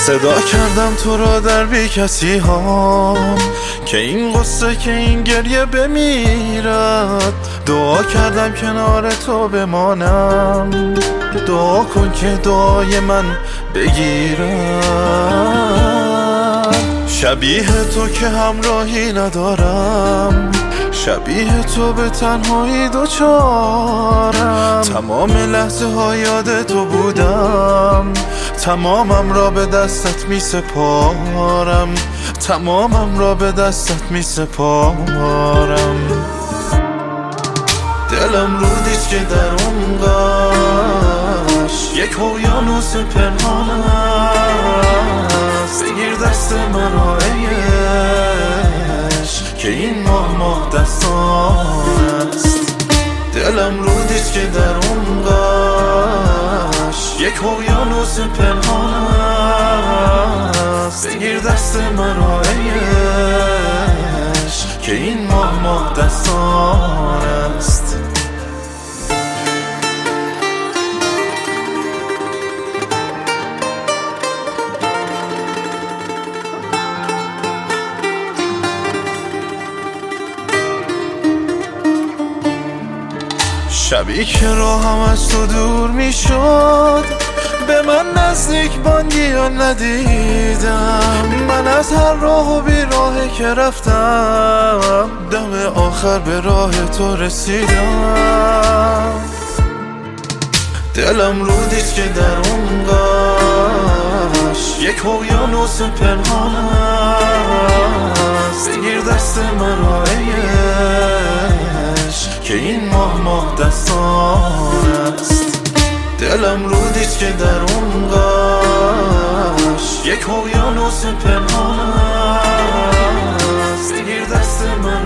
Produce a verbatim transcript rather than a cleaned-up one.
صدا کردم تو را در بی کسی ها که این قصه که این گریه بمیرد. دعا کردم کنار تو بمانم، دعا کن که دعای من بگیرد. شبیه تو که همراهی ندارم، شبیه تو به تنهایی دوچارم. تمام لحظه ها یاد تو بودم، تمامم را به دستت می سپارم، تمامم را به دستت می سپارم. دلم رودیست که در اون قش یک اقیانوس پنهان است. بگیر دست مرا ای عشق که این ماه ماه دستان است. دلم رودیست که در اون قش یک اقیانوس پنهان است. بگیر دست مرا ای عشق که این ماه ماه دستان است. شبی که راهم از تو دور می شد، به من نزدیک باندی یا ندیدم. من از هر راه و بی راهی که رفتم، دم آخر به راه تو رسیدم. دلم رودیست که در اون قش یک اقیانوس پنهان است. بگیر دست مرا ای عشق که این ماه ماه دستان است. دلم رودیست که در اون قش یک اقیانوس پنهان است. بگیر دست من